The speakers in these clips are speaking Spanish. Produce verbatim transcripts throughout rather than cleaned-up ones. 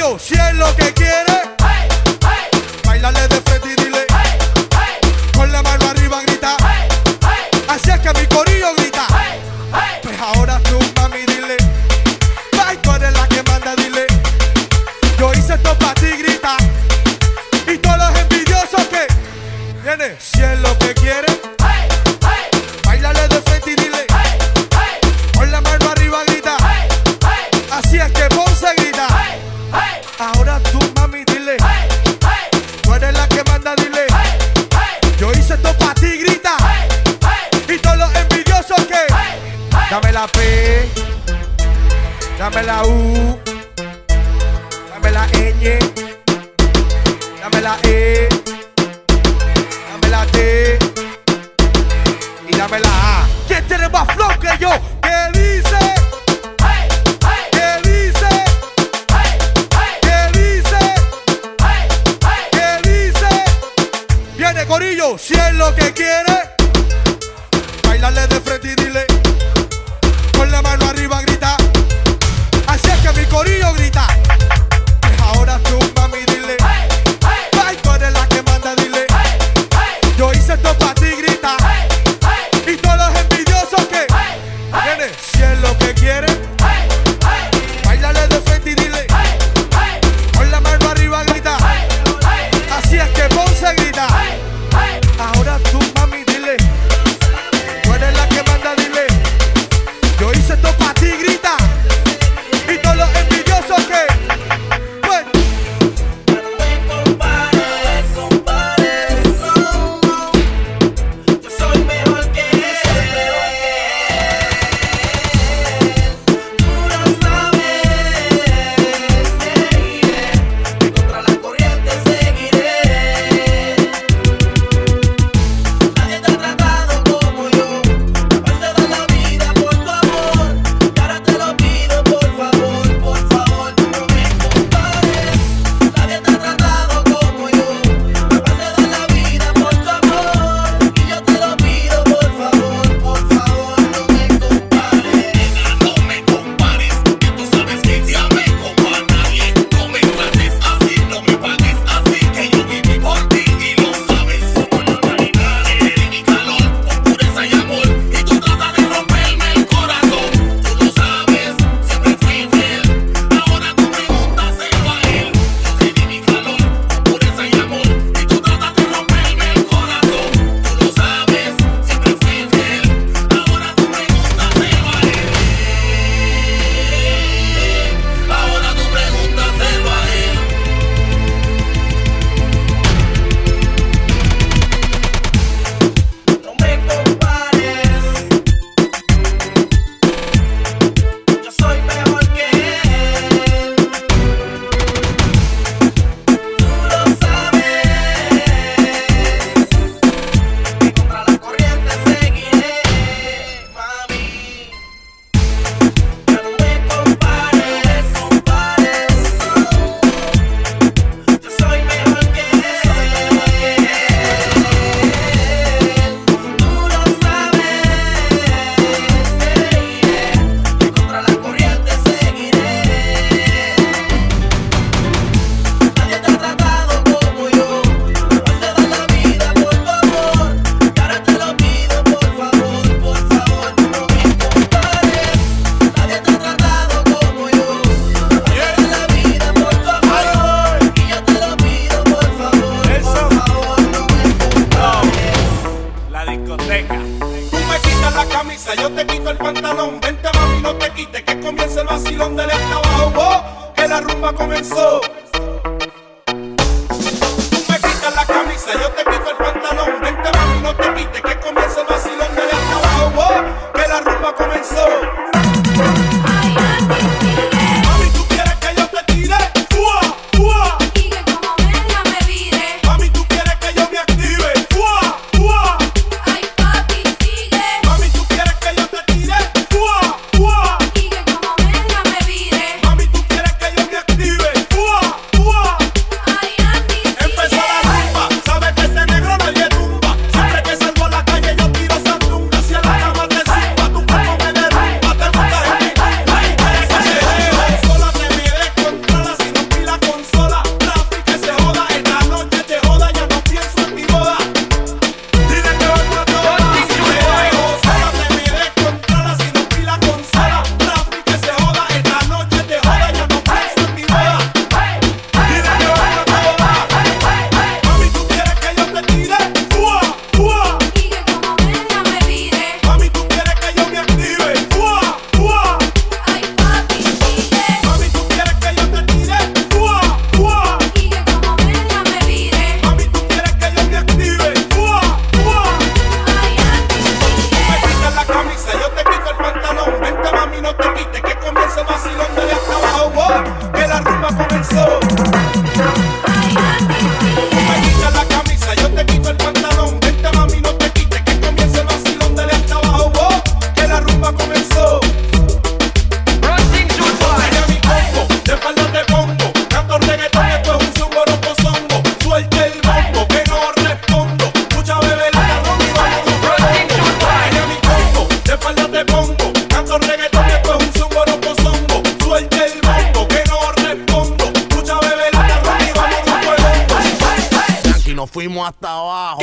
Corillo, si es lo que quiere, hey, hey, bailale de frente y dile, hey, hey, con la mano arriba grita, hey, hey, así es que mi corillo grita. hey, hey. Pues ahora tú, mami, dile, ay, tú eres la que manda, dile, yo hice esto pa' ti, grita. Y todos los envidiosos que viene, si es lo que quiere, Hey, hey, bailale de frente y dile, hey, hey, con la mano arriba grita, hey, hey, así es que Ponce grita. hey, hey, Ahora tú, mami, dile, hey, hey, tú eres la que manda, dile, hey, hey, yo hice esto pa' ti, grita. hey, hey, Y todos los envidiosos que hey, hey. dame la P, dame la U, dame la ñ, dame la E, dame la T y dame la A. ¿Quién tiene más flow que yo? ¿Qué dice? Hey, hey, ¿Qué dice? hey, hey, ¿Qué dice? hey, hey. ¿Qué dice? Viene Corillo, si es lo que quiere, bailale de frente y dile, con la mano arriba grita, así es que mi Corillo grita. Pues ahora tú, mami, dile, Hey, hey, ay, tú eres la que manda, dile, hey, hey, yo hice esto pa' ti, grita. hey, hey, Y todos los envidiosos que hey, hey, viene, si es lo que quiere, hey, hey, bailale de frente y dile, hey, hey, con la mano arriba grita, hey, hey, así es que Ponce grita. hey, hey. Ahora tú, mami, dile, tú eres la que manda, dile, yo hice esto pa' ti, grita. Y todos los envidiosos que pues, Yo soy mejor que él. Tú lo sabes. Seguiré. Contra la corriente seguiré. Nadie te ha tratado como yo. Capaz de dar la vida por tu amor. Y ahora te lo pido, por favor, por favor, no me compares. Nadie te ha tratado como yo. Capaz de dar la vida por tu amor. Y yo te lo pido, por favor, por favor, no me compares. No me compares, que tú sabes que te amé como a nadie. No me trates así, no me pagues así, que yo viví por ti y lo sabes. Como la realidad, te di mi calor, con pureza y amor, y tú tratas de romperme el corazón. Tú lo sabes, siempre fui infiel. Ahora tú pregúntaselo a él. Yo te di mi calor, con pureza y amor, y tú tratas de romperme el corazón. Tú lo sabes, siempre fui infiel. Ahora tú pregúntaselo a él. Ahora tú pregúntaselo a él. No me compares. Yo soy mejor que él. Tú lo sabes. Que contra la corriente seguiré, mami. Ya no me compares, compares. Yo soy mejor que él. Tú lo sabes. Seguiré. Contra la corriente seguiré. Nadie te ha tratado como yo. Capaz de dar la vida por tu amor. Y ahora te lo pido, por favor, por favor, no me compares. Nadie te ha tratado como yo. Capaz de dar la vida por tu amor. Y yo te lo pido, por favor, por favor, no me compares. La discoteca. Tú me quitas la camisa, yo te quito el pantalón. Vente mami, no te quites, que comience el vacilón del hasta abajo. Oh, que la rumba comenzó. Tú me quitas la camisa, yo te quito el pantalón. Vente mami, no te quites, que comience el vacilón del hasta abajo. Oh, que la rumba comenzó. Mami, tú quieres que yo te tire. Fua, fua. Y que como venga me vire. Mami, tú quieres que yo me active. Fua, fua. Ay papi sigue. Mami, tú quieres que yo te tire. Fua, fua. Y que como venga me vire. Mami, tú quieres que yo me active. Fua, nos fuimos hasta abajo.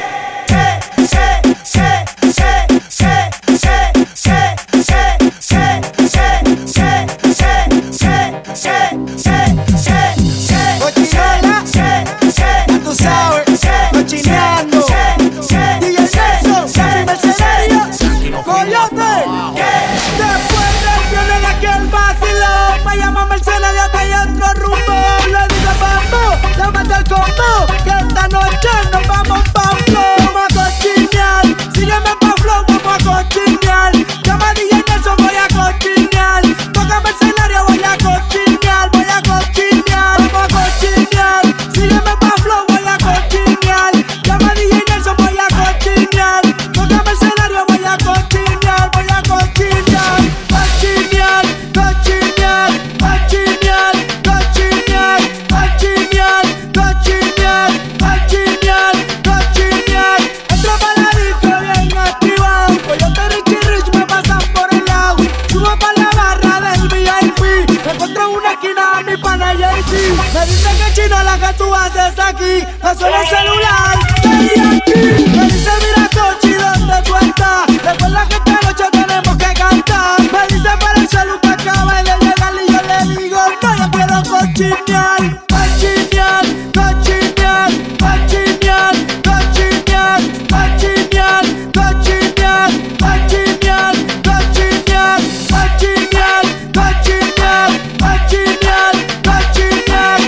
Cochinela, ya tú sabes, cochineando. D J Nelson, Café Mercenario, Coyote. Después de violar aquí el vacilón, me llama Mercenario que hay otro rumbo. Le digo vamos, llámate al combo, que esta noche nos vamos pa' flow. Vamos a cochinear, sígueme pa' flow, vamos a cochinear. Llama a D J Nelson, voy a cochinear. Toca Mercenario, voy a cochinear, voy a cochinear. Vamos a cochinear, sígueme pa' flow, voy a cochinear. Llama a D J Nelson, voy a cochinear. Toca Mercenario, voy a cochinear, voy a cochinear. Cochinear, cochinear, cochinear, cochinear, cochinear, cochinear, cochinear, cochinear. Entro pa' la disco bien activado. Coyote, Richie Rich me pasan por el lado. Subo pa' la barra del V I P. Me encuentro en una esquina a mi pana Jay-Z. Me dice que chino la que tú haces aquí. Me suena el celular, estoy aquí. Me dice mira Cochi, ¿dónde tú estás? Recuerda que esta noche tenemos que cantar. Me dice por el celu que acaba de llegar y yo le digo no, yo quiero cochinear. Cochinear, cochinear, cochinear, cochinear, cochinear, cochinear, cochinear, cochinear, cochinear, cochinear, cochinear, cochinear, cochinear,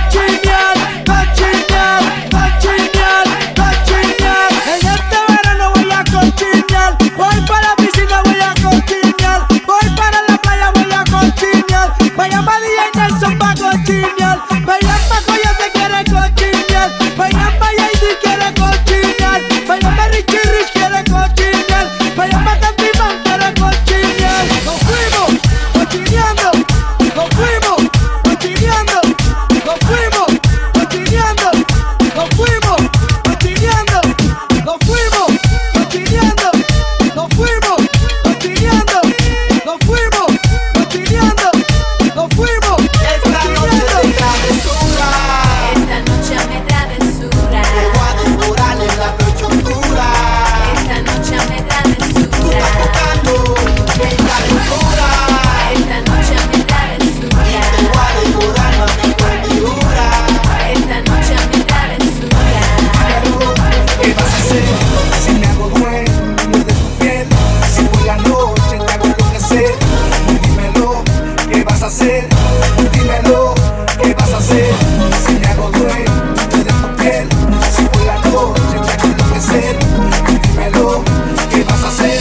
cochinear, cochinear, cochinear. En este verano voy a cochinear. Voy para la piscina, voy a cochinear. Voy para la playa, voy a cochinear. Vayan pa' D J Nelson pa' cochinear. Vayan pa' Coyote, quiere cochinear. Vayan pa' J D, quiere cochinear. Vayan pa' Richie Rich, quiere cochinear. Vayan pa' Candyman, quiere cochinear. Nos fuimos cochineando. Nos fuimos cochineando. Nos fuimos cochineando. Nos fuimos cochineando. Nos fuimos cochineando. Nos fuimos cochineando. Nos fuimos cochineando. Nos fuimos Esta noche de travesura, Esta noche me travesura. te voy a devorar en la noche oscura. Esta noche me Tú travesura. estás tocando en calentura. Esta noche me travesura. Te voy a devorar, mami, con figura. Esta noche me travesura. ¿qué vas a hacer si me hago dueño de tu piel? Si por la noche te hago enloquecer. Dímelo, ¿qué vas a hacer? Dímelo, ¿qué vas a hacer si me hago dueño de tu piel? Si por la noche te hago enloquecer. Dímelo, ¿qué vas a hacer?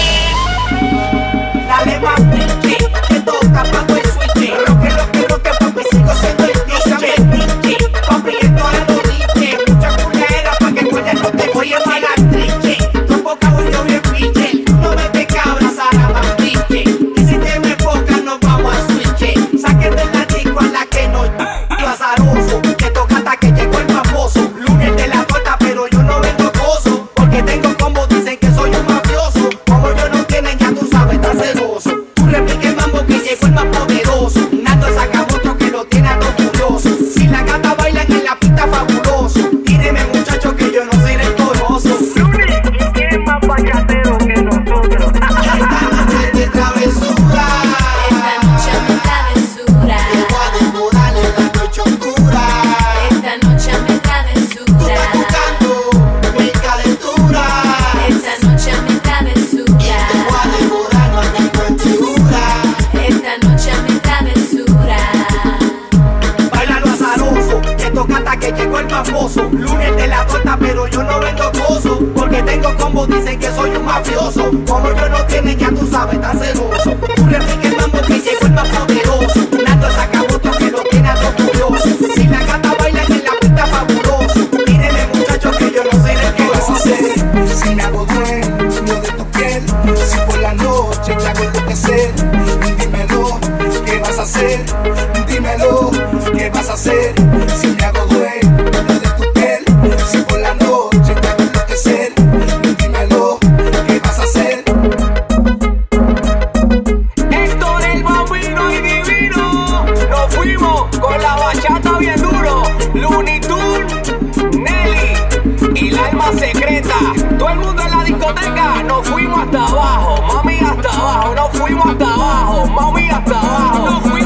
Dale más pinche, que toca pago el switch. Roque, roque, roque, papi, sigo siendo el D J. Papi, esto a los diches. Mucha culera pa' que cuellas no te voy a pagar triche. Tu boca voy yo bien piche. No me te cabras a la bandiche. Y si te me enfocas nos vamos a switch. Saquen de la disco a la que no yo azaroso. Que toca hasta que llegó el famoso. Lunes de la torta, pero yo no vendo coso. Porque tengo combo, dicen que soy un mafioso. Como yo no tienen, ya tú sabes, estás celoso. Tú replica el mambo que llegó el más poderoso. Nando saca otro que lo tiene a todo furioso. Si la gata bailan en la pista fabuloso. Tíreme muchacho que yo no soy recoroso. ¿Quién es más payatero que nosotros? Esta noche de travesura. Esta noche me travesura. Te voy a devorar en la noche oscura. Esta noche me Tú travesura. estás tocando mi calentura. Esta noche me travesura. Te voy a devorar, mami, con figura. Esta noche me travesura. Bailalo azaroso, que toca hasta que llegó el famoso. Lunes de la torta, pero yo no vendo coso. Porque tengo combo, dicen que soy un mafioso. Como yo no tienen, ya tú sabes, estás celoso. Tú replica el mambo que llegó el más poderoso. Nando saca otro que lo tiene a todo furioso. Si la gata baila en la pista fabuloso. Tíreme muchacho que yo no sé de qué vas a hacer. Si me hago dueño de tu piel, si por la noche te hago enloquecer. Dímelo, ¿qué vas a hacer? Dímelo, ¿qué vas a hacer si me hago dueño de tu piel? Si por la noche te hago enloquecer. Dímelo, ¿qué vas a hacer? Héctor el bambino y divino. discoteca nos fuimos hasta abajo, mami hasta abajo, nos fuimos hasta abajo, mami hasta abajo. Nos fuimos